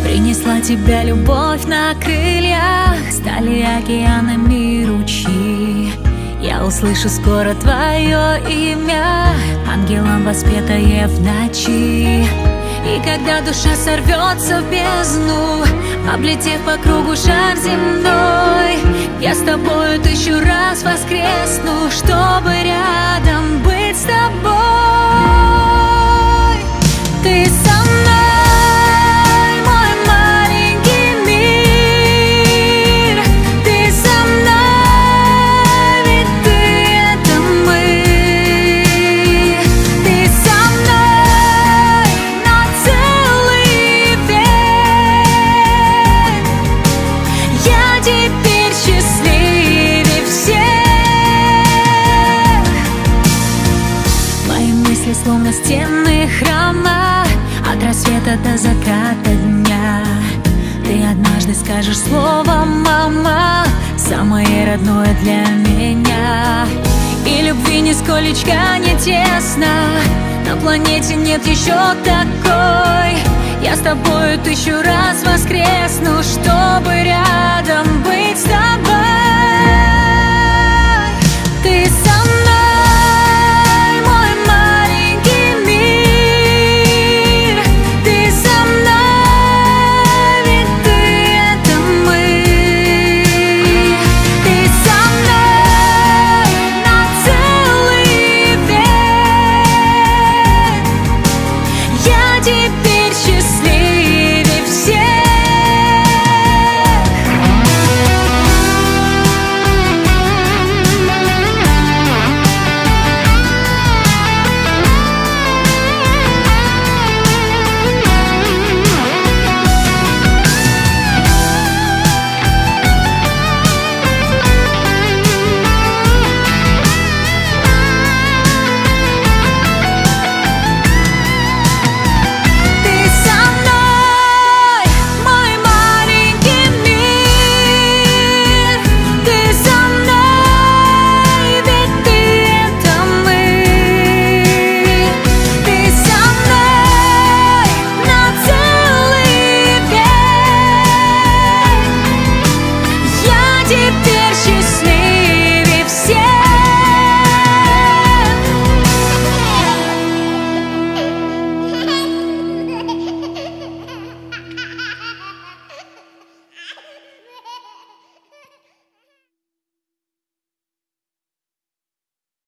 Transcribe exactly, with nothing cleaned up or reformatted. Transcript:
Принесла тебя любовь на крыльях, стали океанами ручьи. Я услышу скоро твое имя, ангелом воспетое в ночи. И когда душа сорвется в бездну, облетев по кругу шар земной, я с тобою тысячу раз воскресну, чтобы рядом быть с тобой. Ты со мной, мой маленький мир. Ты со мной, ведь ты — это мы. Ты со мной на целый век. Я теперь счастливее всех. Мои мысли словно стены храма, от рассвета до заката дня. Ты однажды скажешь слово «мама», самое родное для меня. И любви нисколечко не тесно, на планете нет еще такой. Я с тобою тысячу раз воскресну, чтобы рядом быть с тобой.